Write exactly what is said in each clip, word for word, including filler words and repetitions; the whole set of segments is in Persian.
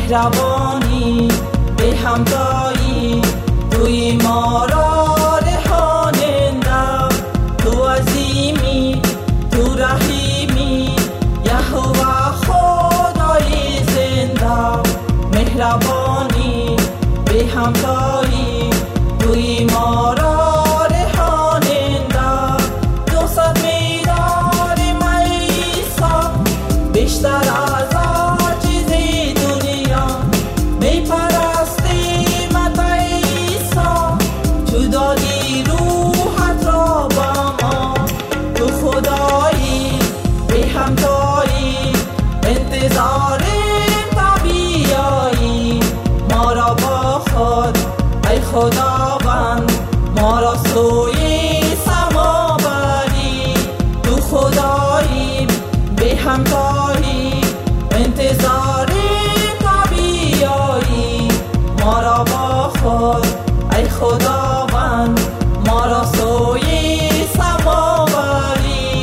مهربانی به همتایی، توی ما را رهاننده، تو عظیمی تو رحیمی، یهوه خدای زنده. مهربانی به همتایی، توی ما را رهاننده، دوست می‌داریم عیسی بیشتر از هر چیز دنیا، می‌پرستیم عیسی، تو دادی روحت را با ما. تو خدایی به همتایی، انتظاریم تا بیایی، ما را با خود ای خداوند، ما را سوی سما بری. تو خدایی به همتایی، انتظاریم تا بیایی، ما را با خود ای خداوند، ما را سوی سما بری.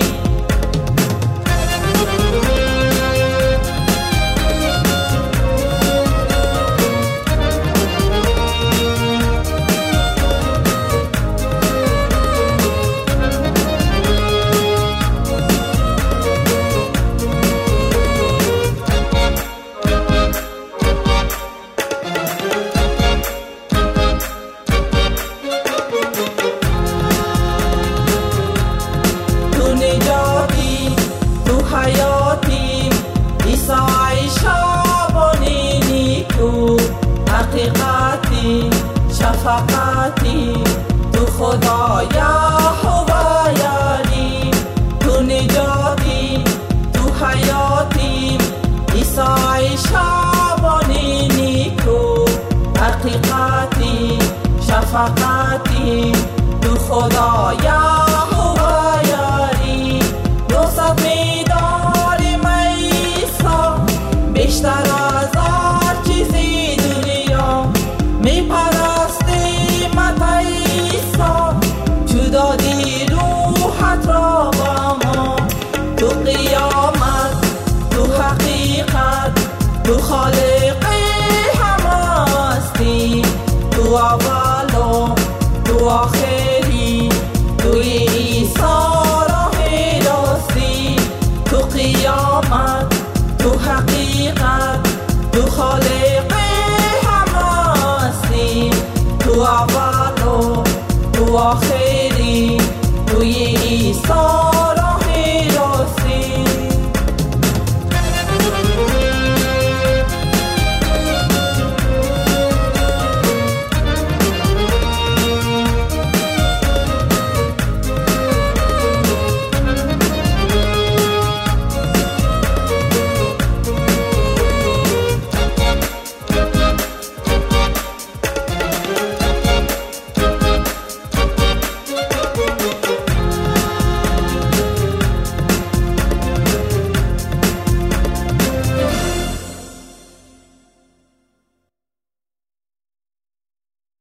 حیاتی عیسی شبانی نیکو، حقیقتی شفقتی، تو خدا یهوه یاری. تو نجاتی تو حیاتی عیسی شبانی نیکو، حقیقتی شفقتی، تو خدا یهوه یاری. دوست می‌داریم عیسی بیشتر از هر چیزی دنیا، می‌پرستیم عیسی، تو دادی روحت را با ما. تو قیامت تو حقیقت، تو خالق همه هستی، تو اول و تو آخری، توی عیسی تو قیامت تو حقیقت، تو خالق همه هستی، تو اول و تو آخر.